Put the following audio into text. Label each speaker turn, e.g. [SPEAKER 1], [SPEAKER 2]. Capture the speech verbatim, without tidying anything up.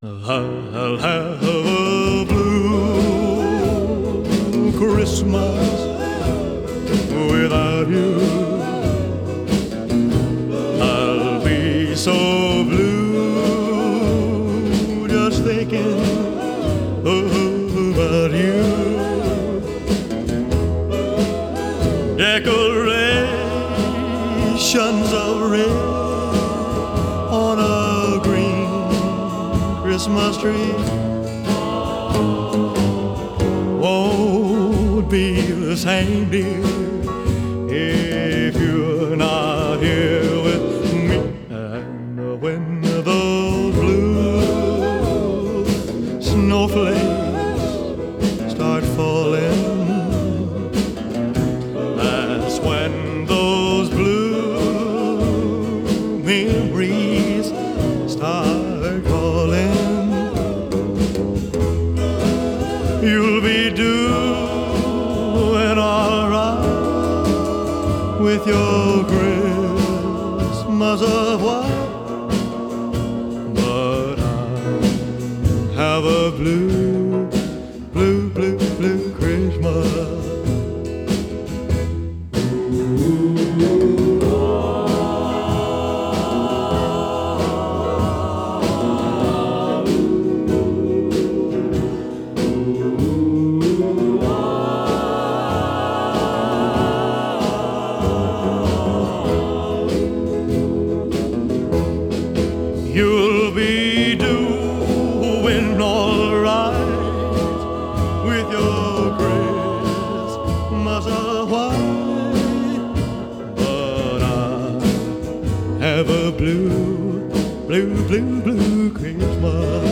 [SPEAKER 1] I'll have a blue Christmas without you. I'll be so blue just thinking about you. Decorations of red on a green Christmas tree won't be the same, dear, if you're not here with me. And when those blue snowflakes start falling, that's when those blue memories start calling. You'll be doing all right with your Christmas of white, but I have a blue, blue, blue, blue Christmas. You'll be doing all right with your Christmas of white, but I have a blue, blue, blue, blue Christmas.